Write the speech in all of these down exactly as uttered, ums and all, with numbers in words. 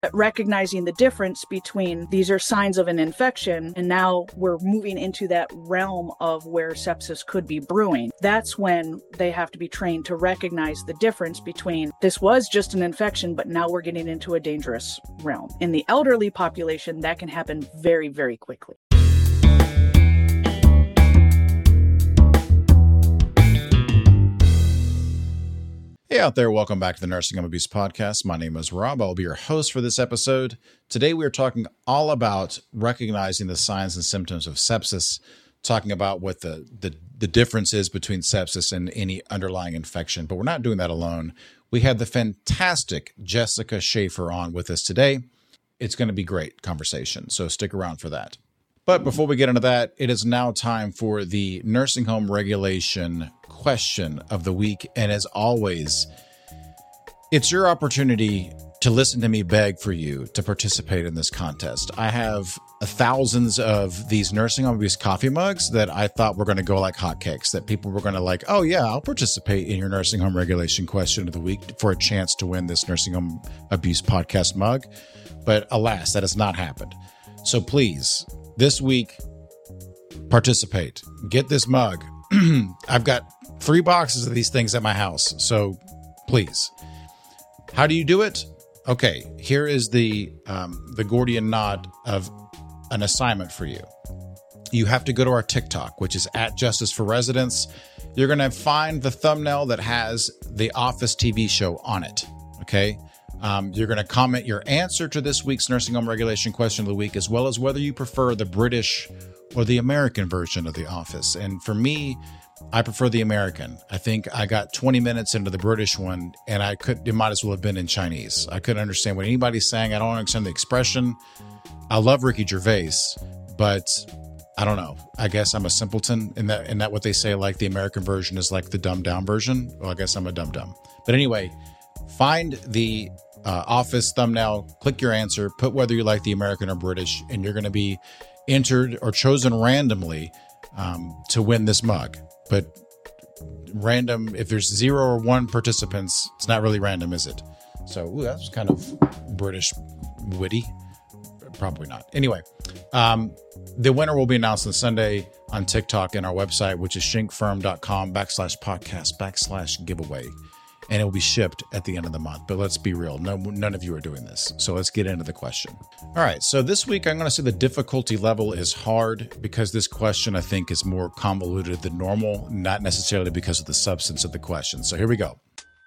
recognizing the difference between these are signs of an infection, and now we're moving into that realm of where sepsis could be brewing. That's when they have to be trained to recognize the difference between this was just an infection, but now we're getting into a dangerous realm. In the elderly population, that can happen very, very quickly. Hey out there, welcome back to the Nursing Home Abuse Podcast. My name is Rob. I'll be your host for this episode. Today we are talking all about recognizing the signs and symptoms of sepsis, talking about what the, the, the difference is between sepsis and any underlying infection. But we're not doing that alone. We had the fantastic Jessica Schaefer on with us today. It's going to be a great conversation, so stick around for that. But before we get into that, it is now time for the nursing home regulation question of the week. And as always, it's your opportunity to listen to me beg for you to participate in this contest. I have thousands of these nursing home abuse coffee mugs that I thought were going to go like hotcakes, that people were going to like, oh yeah, I'll participate in your nursing home regulation question of the week for a chance to win this nursing home abuse podcast mug. But alas, that has not happened. So please, this week, participate. Get this mug. I've got three boxes of these things at my house, so please. How do you do it? Okay, here is the um, the Gordian knot of an assignment for you. You have to go to our TikTok, which is at Justice for Residents. You're going to find the thumbnail that has the Office T V show on it, okay? Um, you're going to comment your answer to this week's nursing home regulation question of the week, as well as whether you prefer the British or the American version of The Office. And for me, I prefer the American. I think I got twenty minutes into the British one, and I could, it might as well have been in Chinese. I couldn't understand what anybody's saying. I don't understand the expression. I love Ricky Gervais, but I don't know. I guess I'm a simpleton in that, in that what they say, like the American version is like the dumbed down version. Well, I guess I'm a dumb dumb. But anyway, find the Uh, Office thumbnail, click your answer, put whether you like the American or British, and you're going to be entered or chosen randomly um, to win this mug. But random, if there's zero or one participants, it's not really random, is it? So ooh, that's kind of British witty. Probably not. Anyway, um, the winner will be announced on Sunday on TikTok and our website, which is shinkfirm.com backslash podcast backslash giveaway. And it will be shipped at the end of the month. But let's be real. No, none of you are doing this. So let's get into the question. All right. So this week, I'm going to say the difficulty level is hard because this question, I think, is more convoluted than normal, not necessarily because of the substance of the question. So here we go.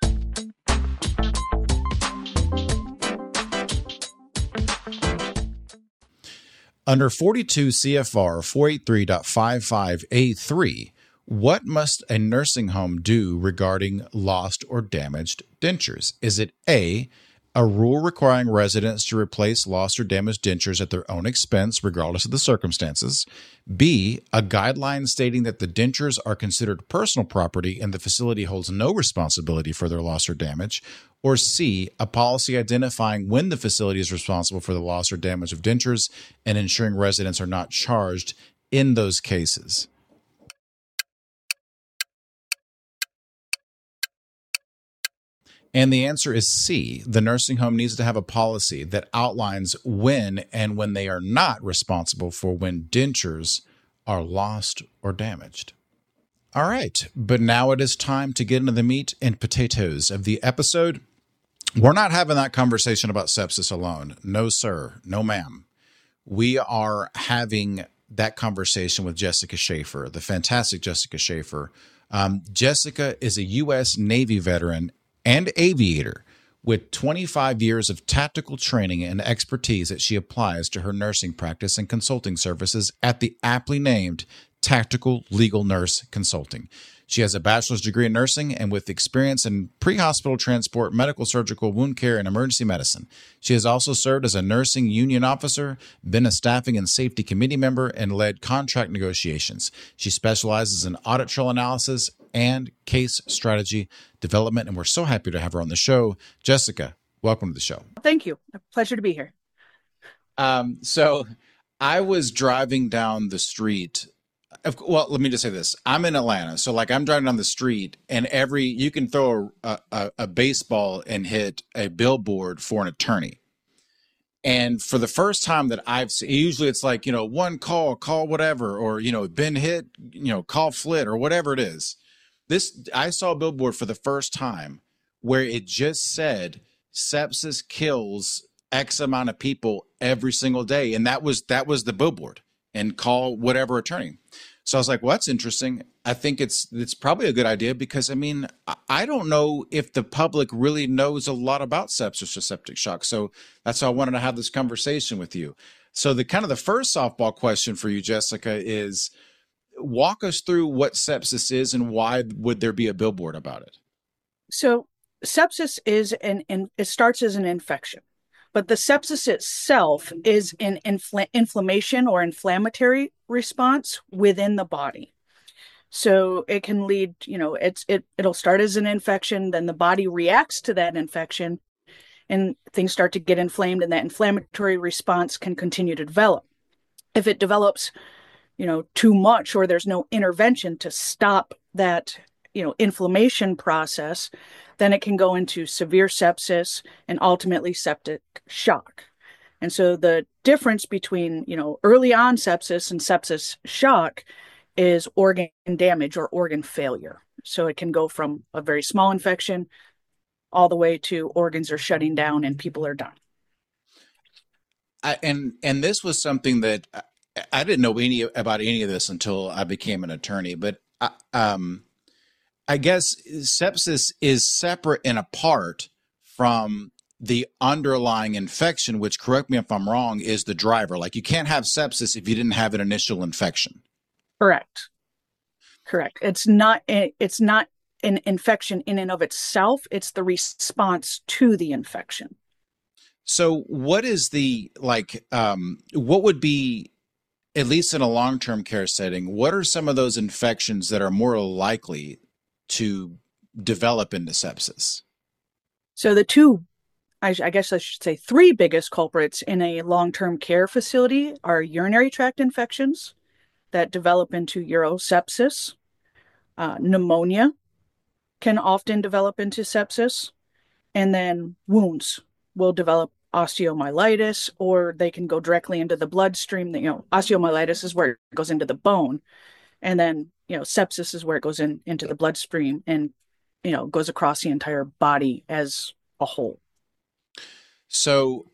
Under forty-two C F R four eighty-three point fifty-five A three, what must a nursing home do regarding lost or damaged dentures? Is it A, a rule requiring residents to replace lost or damaged dentures at their own expense, regardless of the circumstances? B, a guideline stating that the dentures are considered personal property and the facility holds no responsibility for their loss or damage? Or C, a policy identifying when the facility is responsible for the loss or damage of dentures and ensuring residents are not charged in those cases? And the answer is C. The nursing home needs to have a policy that outlines when and when they are not responsible for when dentures are lost or damaged. All right, but now it is time to get into the meat and potatoes of the episode. We're not having that conversation about sepsis alone. No, sir. No, ma'am. We are having that conversation with Jessica Schaefer, the fantastic Jessica Schaefer. Um, Jessica is a U S Navy veteran and aviator with twenty-five years of tactical training and expertise that she applies to her nursing practice and consulting services at the aptly named Tactical Legal Nurse Consulting. She has a bachelor's degree in nursing and with experience in pre-hospital transport, medical, surgical, wound care, and emergency medicine. She has also served as a nursing union officer, been a staffing and safety committee member, and led contract negotiations. She specializes in audit trail analysis and case strategy development, and we're so happy to have her on the show. Jessica, welcome to the show. Thank you. A pleasure to be here. Um, so I was driving down the street. Well, let me just say this. I'm in Atlanta. So like I'm driving down the street and every, you can throw a, a, a baseball and hit a billboard for an attorney. And for the first time that I've seen, usually it's like, you know, one call, call whatever, or, you know, been hit, you know, call flit or whatever it is. This, I saw a billboard for the first time where it just said sepsis kills X amount of people every single day. And that was, that was the billboard, and call whatever attorney. So I was like, well, that's interesting. I think it's it's probably a good idea because, I mean, I don't know if the public really knows a lot about sepsis or septic shock. So that's why I wanted to have this conversation with you. So the kind of the first softball question for you, Jessica, is walk us through what sepsis is and why would there be a billboard about it? So sepsis is an, an it starts as an infection. But the sepsis itself is an infl- inflammation or inflammatory response within the body. So it can lead, you know, it's it it'll start as an infection, then the body reacts to that infection, and things start to get inflamed, and that inflammatory response can continue to develop. If it develops, you know, too much, or there's no intervention to stop that, you know, inflammation process, then it can go into severe sepsis and ultimately septic shock. And so the difference between, you know, early on sepsis and sepsis shock is organ damage or organ failure. So it can go from a very small infection all the way to organs are shutting down and people are done. I, and and this was something that I, I didn't know any about any of this until I became an attorney. But I, um. I guess sepsis is separate and apart from the underlying infection, which, correct me if I'm wrong, is the driver. Like, you can't have sepsis if you didn't have an initial infection. Correct. Correct. It's not it's not an infection in and of itself. It's the response to the infection. So what is the, like, um, what would be, at least in a long-term care setting, what are some of those infections that are more likely to develop into sepsis? So the two, I, I guess I should say three biggest culprits in a long-term care facility are urinary tract infections that develop into urosepsis. Uh, pneumonia can often develop into sepsis. And then wounds will develop osteomyelitis, or they can go directly into the bloodstream. You know, osteomyelitis is where it goes into the bone. And then, you know, sepsis is where it goes in into the bloodstream and, you know, goes across the entire body as a whole. So,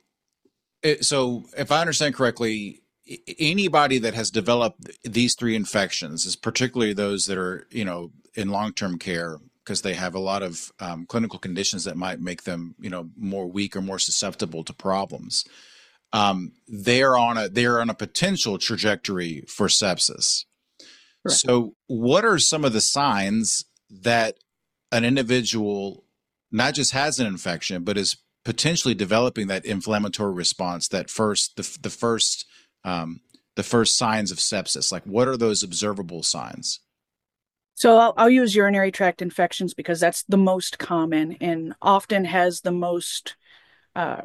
so if I understand correctly, anybody that has developed these three infections, is particularly those that are, you know, in long-term care, because they have a lot of um, clinical conditions that might make them, you know, more weak or more susceptible to problems. Um, they're on a they're on a potential trajectory for sepsis. Correct. So what are some of the signs that an individual not just has an infection, but is potentially developing that inflammatory response, that first, the, the first, um, the first signs of sepsis? Like, what are those observable signs? So I'll, I'll use urinary tract infections because that's the most common and often has the most, uh,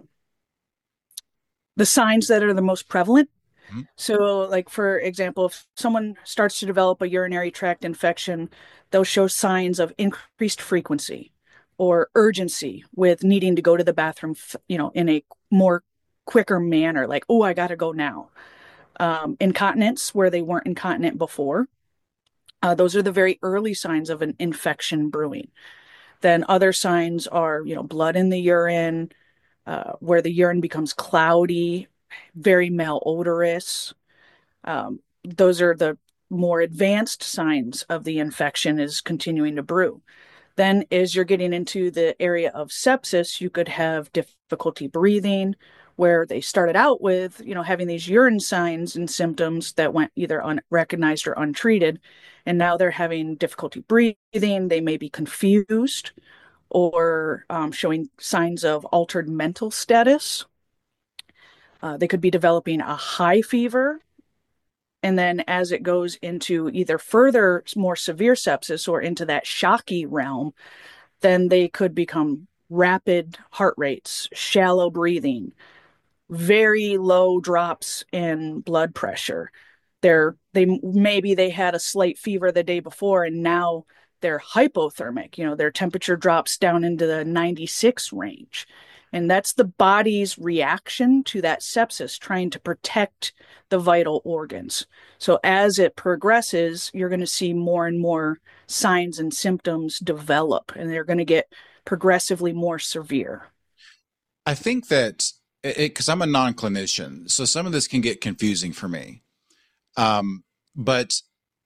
the signs that are the most prevalent. Mm-hmm. So, like, for example, if someone starts to develop a urinary tract infection, they'll show signs of increased frequency or urgency with needing to go to the bathroom, you know, in a more quicker manner, like, oh, I got to go now. Um, incontinence, where they weren't incontinent before. Uh, those are the very early signs of an infection brewing. Then other signs are, you know, blood in the urine, uh, where the urine becomes cloudy, very malodorous. Um, those are the more advanced signs of the infection is continuing to brew. Then as you're getting into the area of sepsis, you could have difficulty breathing, where they started out with, you know, having these urine signs and symptoms that went either unrecognized or untreated. And now they're having difficulty breathing. They may be confused or um, showing signs of altered mental status. Uh, they could be developing a high fever. And then as it goes into either further more severe sepsis or into that shocky realm, then they could become rapid heart rates, shallow breathing, very low drops in blood pressure. They're, they maybe they had a slight fever the day before and now they're hypothermic. You know, their temperature drops down into the ninety-six range. And that's the body's reaction to that sepsis, trying to protect the vital organs. So as it progresses, you're going to see more and more signs and symptoms develop, and they're going to get progressively more severe. I think that because I'm a non-clinician, so some of this can get confusing for me. Um, but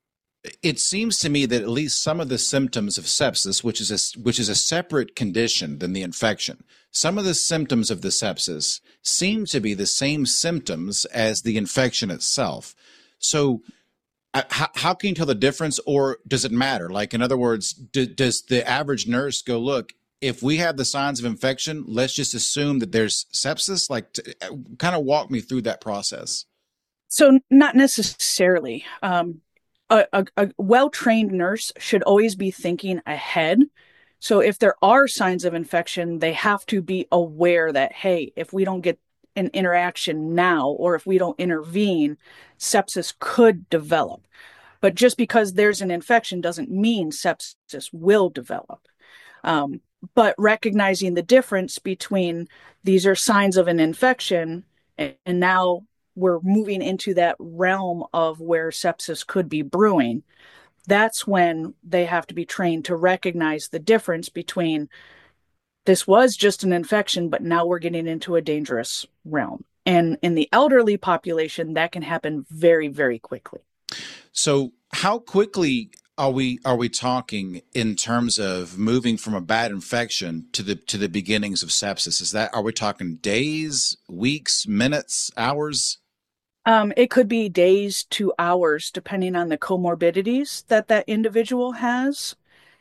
it seems to me that at least some of the symptoms of sepsis, which is a, which is a separate condition than the infection, some of the symptoms of the sepsis seem to be the same symptoms as the infection itself. So uh, how, how can you tell the difference, or does it matter? Like, in other words, do, does the average nurse go, look, if we have the signs of infection, let's just assume that there's sepsis? Like, to, kind of walk me through that process. So not necessarily. Um, a, a, a well-trained nurse should always be thinking ahead. So if there are signs of infection, they have to be aware that, hey, if we don't get an interaction now, or if we don't intervene, sepsis could develop. But just because there's an infection doesn't mean sepsis will develop. Um, but recognizing the difference between these are signs of an infection, and, and now we're moving into that realm of where sepsis could be brewing, that's when they have to be trained to recognize the difference between this was just an infection, but now we're getting into a dangerous realm. And in the elderly population, that can happen very, very quickly. So how quickly are we are we talking in terms of moving from a bad infection to the to the beginnings of sepsis? Is that, are we talking days, weeks, minutes, hours? Um, it could be days to hours, depending on the comorbidities that that individual has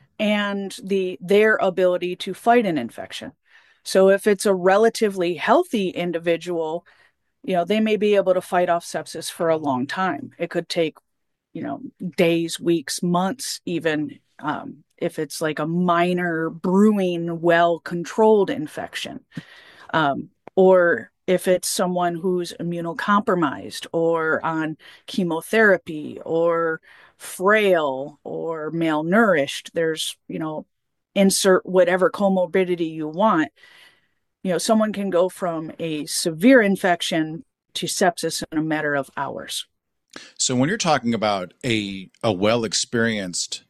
and the their ability to fight an infection. So if it's a relatively healthy individual, you know, they may be able to fight off sepsis for a long time. It could take, you know, days, weeks, months, even um, if it's like a minor brewing, well-controlled infection. Um, or if it's someone who's immunocompromised or on chemotherapy or frail or malnourished, there's, you know, insert whatever comorbidity you want. You know, someone can go from a severe infection to sepsis in a matter of hours. So when you're talking about a a well experienced,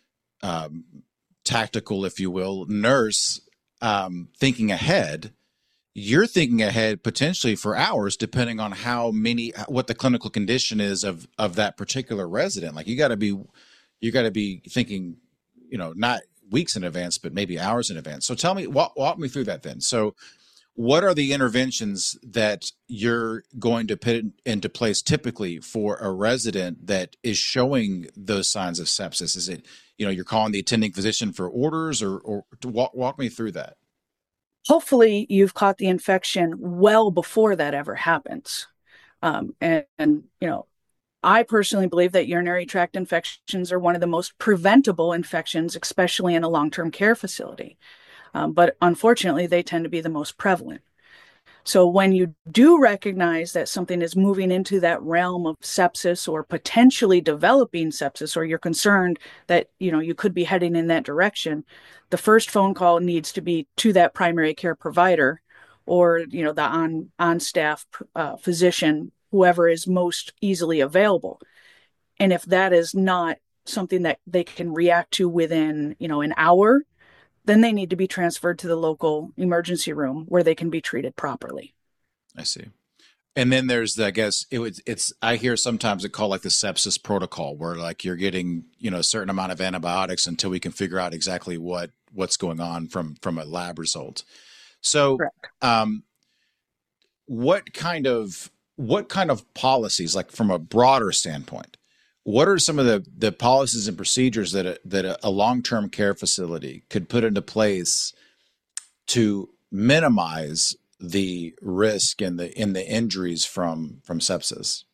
um, tactical, if you will, nurse, um, thinking ahead, you're thinking ahead potentially for hours, depending on how many, what the clinical condition is of of that particular resident. Like, you got to be, you got to be thinking, you know, not weeks in advance, but maybe hours in advance. So tell me, walk, walk me through that then. So what are the interventions that you're going to put into place typically for a resident that is showing those signs of sepsis? Is it, you know, you're calling the attending physician for orders, or, or to walk, walk me through that? Hopefully you've caught the infection well before that ever happens. Um, and, and, you know, I personally believe that urinary tract infections are one of the most preventable infections, especially in a long-term care facility. Um, but unfortunately, they tend to be the most prevalent. So when you do recognize that something is moving into that realm of sepsis or potentially developing sepsis, or you're concerned that, you know, you could be heading in that direction, the first phone call needs to be to that primary care provider, or, you know, the on on staff uh, physician, whoever is most easily available. And if that is not something that they can react to within, you know, an hour, then they need to be transferred to the local emergency room where they can be treated properly. I see. And then there's the, I guess it would, it's, I hear sometimes it called like the sepsis protocol, where like you're getting, you know, a certain amount of antibiotics until we can figure out exactly what, what's going on from, from a lab result. So, Correct. um, what kind of, what kind of policies, like from a broader standpoint, what are some of the, the policies and procedures that a, that a, a long-term care facility could put into place to minimize the risk and the in the injuries from from sepsis?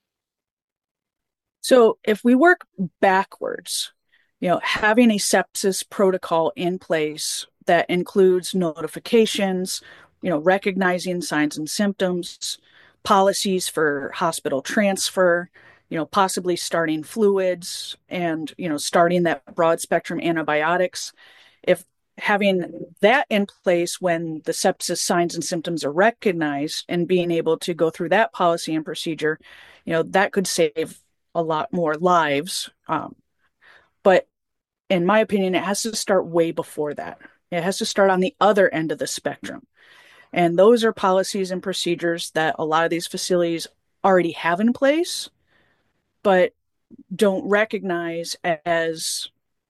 So if we work backwards, you know, having a sepsis protocol in place that includes notifications, you know, recognizing signs and symptoms, policies for hospital transfer, you know, possibly starting fluids and, you know, starting that broad spectrum antibiotics. If having that in place when the sepsis signs and symptoms are recognized and being able to go through that policy and procedure, you know, that could save a lot more lives. Um, but in my opinion, it has to start way before that. It has to start on the other end of the spectrum. And those are policies and procedures that a lot of these facilities already have in place, but don't recognize as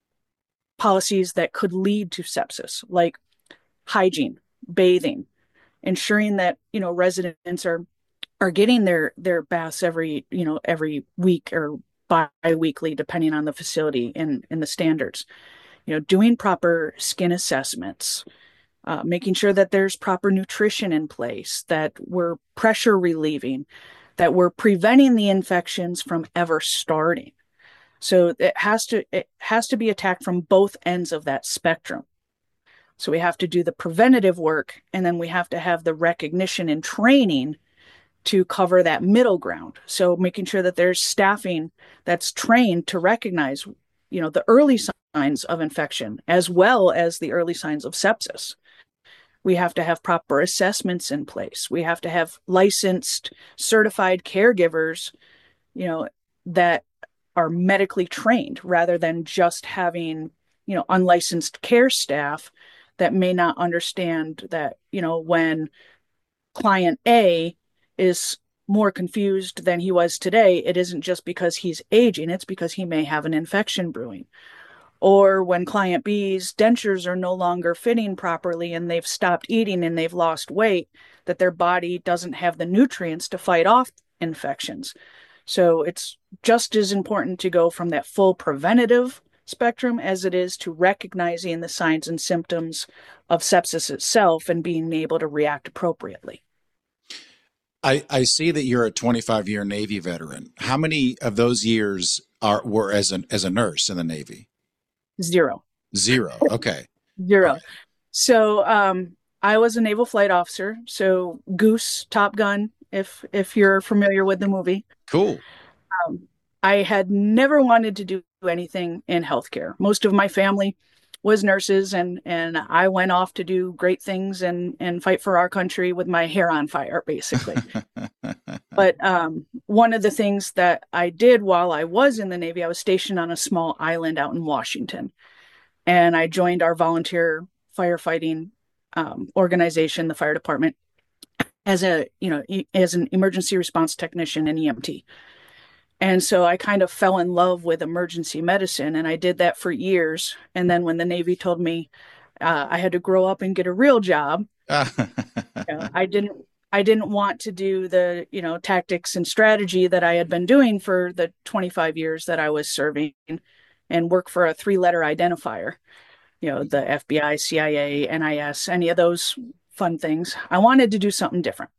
policies that could lead to sepsis, like hygiene, bathing, ensuring that, you know, residents are are getting their their baths every, you know, every week or bi-weekly, depending on the facility and, and the standards. You know, doing proper skin assessments, uh, making sure that there's proper nutrition in place, that we're pressure relieving, that we're preventing the infections from ever starting. So it has to it has to be attacked from both ends of that spectrum. So we have to do the preventative work, and then we have to have the recognition and training to cover that middle ground. So making sure that there's staffing that's trained to recognize, you know, the early signs of infection as well as the early signs of sepsis. We have to have proper assessments in place. We have to have licensed, certified caregivers, you know, that are medically trained rather than just having, you know, unlicensed care staff that may not understand that, you know, when client A is more confused than he was today, it isn't just because he's aging, it's because he may have an infection brewing. Or when client B's dentures are no longer fitting properly and they've stopped eating and they've lost weight, that their body doesn't have the nutrients to fight off infections. So it's just as important to go from that full preventative spectrum as it is to recognizing the signs and symptoms of sepsis itself and being able to react appropriately. I, I see that you're a twenty-five year Navy veteran. How many of those years are were as a, as a nurse in the Navy? Zero. Zero. Okay. Zero. Right. So um, I was a naval flight officer. So Goose, Top Gun, if if you're familiar with the movie. Cool. Um, I had never wanted to do anything in healthcare. Most of my family was nurses, and and I went off to do great things and and fight for our country with my hair on fire, basically. But um, one of the things that I did while I was in the Navy, I was stationed on a small island out in Washington, and I joined our volunteer firefighting um, organization, the fire department, as a you know e- as an emergency response technician and E M T. And so I kind of fell in love with emergency medicine, and I did that for years. And then when the Navy told me uh, I had to grow up and get a real job, you know, I didn't. I didn't want to do the, you know, tactics and strategy that I had been doing for the twenty-five years that I was serving, and work for a three-letter identifier, you know, the F B I, C I A, N I S, any of those fun things. I wanted to do something different.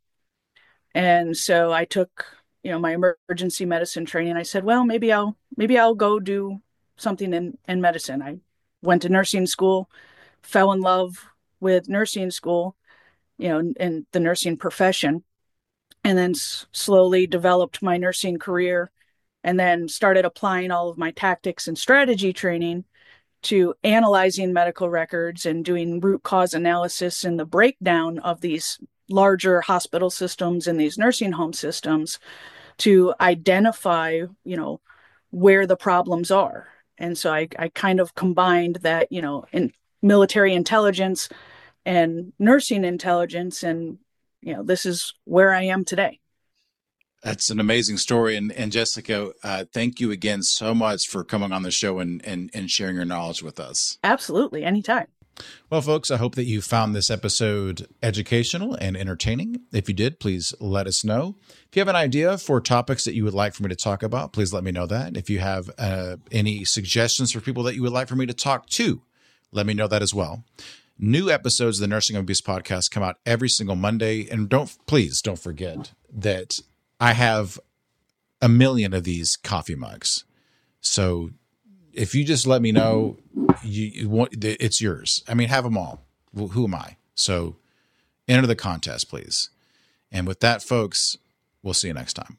And so I took, you know, my emergency medicine training. I said, well, maybe I'll, maybe I'll go do something in, in medicine. I went to nursing school, fell in love with nursing school, you know, in the nursing profession, and then s- slowly developed my nursing career, and then started applying all of my tactics and strategy training to analyzing medical records and doing root cause analysis and the breakdown of these larger hospital systems and these nursing home systems to identify, you know, where the problems are. And so I, I kind of combined that, you know, in military intelligence and nursing intelligence, and you know, this is where I am today. That's an amazing story. And, and Jessica, uh, thank you again so much for coming on the show and, and, and sharing your knowledge with us. Absolutely. Anytime. Well, folks, I hope that you found this episode educational and entertaining. If you did, please let us know. If you have an idea for topics that you would like for me to talk about, please let me know that. If you have uh, any suggestions for people that you would like for me to talk to, let me know that as well. New episodes of the Nursing Home Abuse Podcast come out every single Monday. And don't, please don't forget that I have a million of these coffee mugs. So if you just let me know, you, you want, it's yours. I mean, have them all. Well, who am I? So enter the contest, please. And with that, folks, we'll see you next time.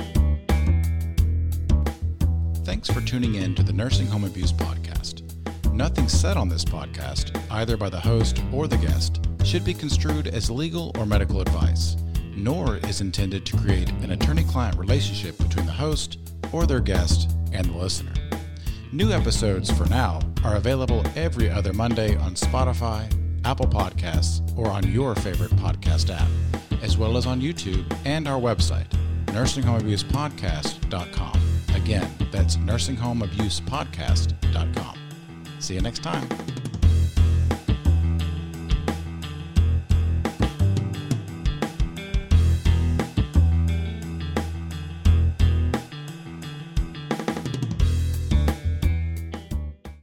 Thanks for tuning in to the Nursing Home Abuse Podcast. Nothing said on this podcast, either by the host or the guest, should be construed as legal or medical advice, nor is intended to create an attorney-client relationship between the host or their guest and the listener. New episodes, for now, are available every other Monday on Spotify, Apple Podcasts, or on your favorite podcast app, as well as on YouTube and our website, nursing home abuse podcast dot com. Again, that's nursing home abuse podcast dot com. See you next time.